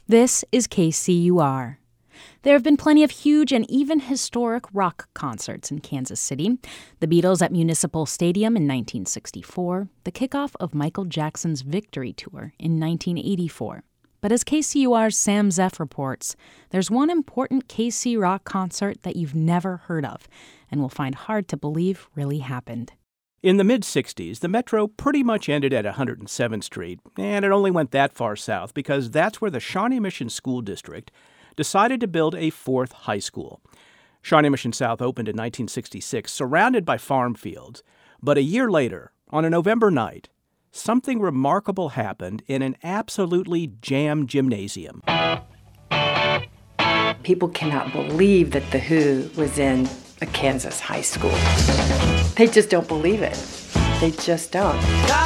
This is KCUR. There have been plenty of huge and even historic rock concerts in Kansas City. The Beatles at Municipal Stadium in 1964, the kickoff of Michael Jackson's Victory Tour in 1984. But as KCUR's Sam Zeff reports, there's one important KC rock concert that you've never heard of and will find hard to believe really happened. In the mid-'60s, the Metro pretty much ended at 107th Street, and it only went that far south because that's where the Shawnee Mission School District decided to build a fourth high school. Shawnee Mission South opened in 1966, surrounded by farm fields. But a year later, on a November night, something remarkable happened in an absolutely jammed gymnasium. People cannot believe that The Who was in a Kansas high school. They just don't believe it. They just don't.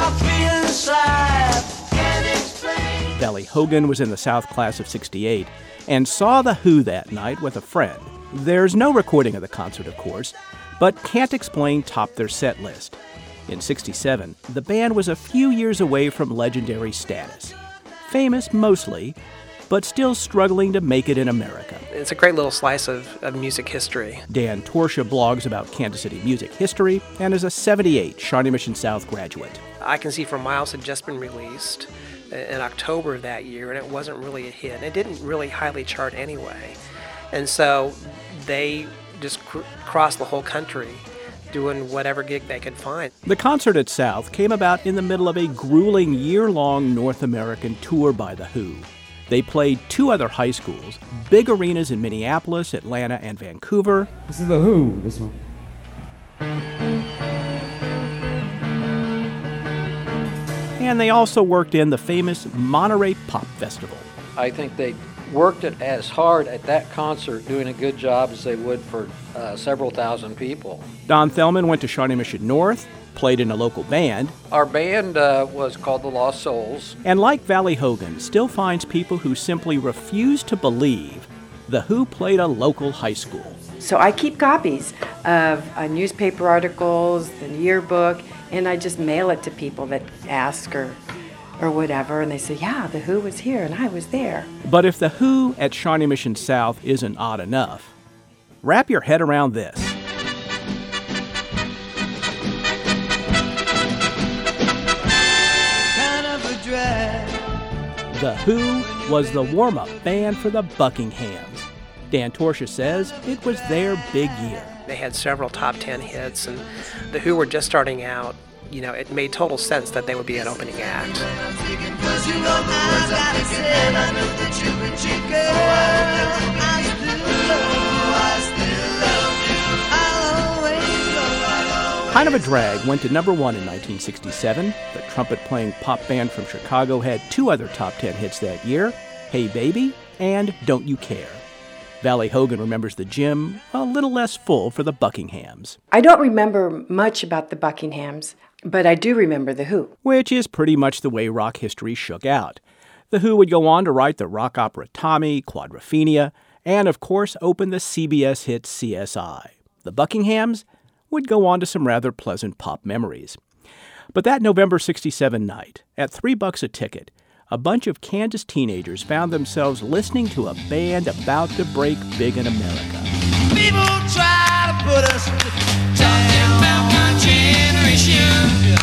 Valley Hogan was in the South class of '68 and saw The Who that night with a friend. There's no recording of the concert, of course, but Can't Explain topped their set list. In '67, the band was a few years away from legendary status. Famous mostly, but still struggling to make it in America. It's a great little slice of music history. Dan Torsha blogs about Kansas City music history and is a '78 Shawnee Mission South graduate. I Can See for Miles had just been released in October of that year, and it wasn't really a hit. It didn't really highly chart anyway. And so they just crossed the whole country doing whatever gig they could find. The concert at South came about in the middle of a grueling year-long North American tour by The Who. They played two other high schools, big arenas in Minneapolis, Atlanta, and Vancouver. This is The Who, this one. And they also worked in the famous Monterey Pop Festival. I think they worked it as hard at that concert doing a good job as they would for several thousand people. Don Thelman went to Shawnee Mission North, played in a local band. Our band was called the Lost Souls. And like Valley Hogan, still finds people who simply refuse to believe The Who played a local high school. So I keep copies of newspaper articles, the yearbook, and I just mail it to people that ask or whatever, and they say, yeah, The Who was here and I was there. But if The Who at Shawnee Mission South isn't odd enough, wrap your head around this. The Who was the warm-up band for the Buckinghams. Dan Torsha says it was their big year. They had several top 10 hits, and The Who were just starting out. You know, it made total sense that they would be an opening act. Kind of a Drag went to number one in 1967. The trumpet-playing pop band from Chicago had two other top 10 hits that year, Hey Baby and Don't You Care. Valley Hogan remembers the gym a little less full for the Buckinghams. I don't remember much about the Buckinghams, but I do remember The Who. Which is pretty much the way rock history shook out. The Who would go on to write the rock opera Tommy, Quadrophenia, and of course open the CBS hit CSI. The Buckinghams would go on to some rather pleasant pop memories. But that November '67 night, at $3 a ticket, a bunch of Kansas teenagers found themselves listening to a band about to break big in America. People try to put us talking about my generation.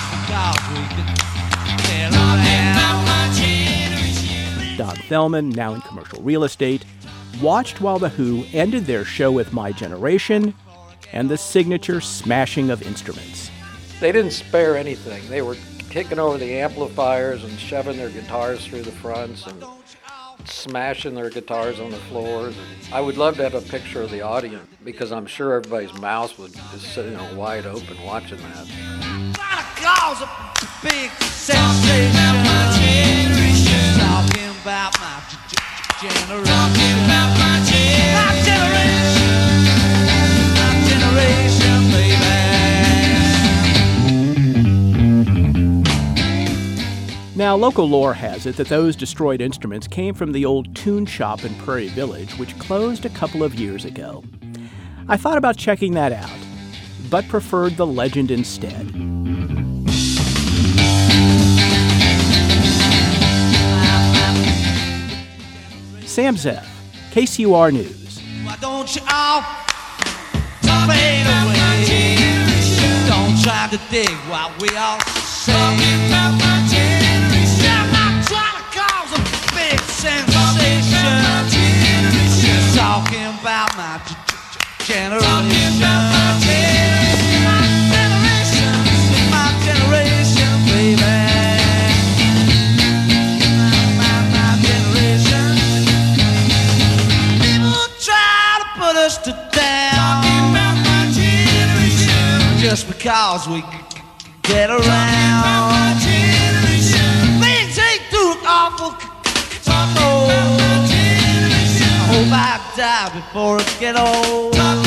Don Thelman, now in commercial real estate, watched while The Who ended their show with My Generation and the signature smashing of instruments. They didn't spare anything. They were kicking over the amplifiers and shoving their guitars through the fronts and smashing their guitars on the floors. And I would love to have a picture of the audience because I'm sure everybody's mouth was just sitting wide open watching that. Cause a big sensation. My generation. Talking about my generation. Talking about my generation. My generation, baby. Now, local lore has it that those destroyed instruments came from the old tune shop in Prairie Village, which closed a couple of years ago. I thought about checking that out, but preferred the legend instead. Sam Zeff, KCUR News. Why don't you all fade away? Don't try to dig while we all say. I'm not trying to cause a big sensation. Just talking about my generation. My generation, baby. My generation. People try to put us to down just because we get around. Things ain't too awful. I hope I die before it get old.